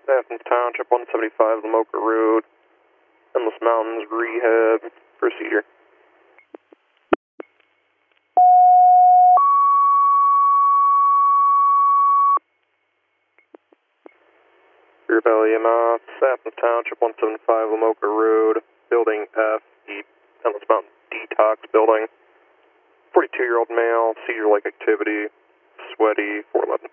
Athens Township, 175 Lamoka Road, Endless Mountains Rehab procedure. Rear Valley EMS, Athens Township, 175 Lamoka Road, Building F, the Endless Mountain Detox Building. 42-year-old male, seizure-like activity, sweaty, 411.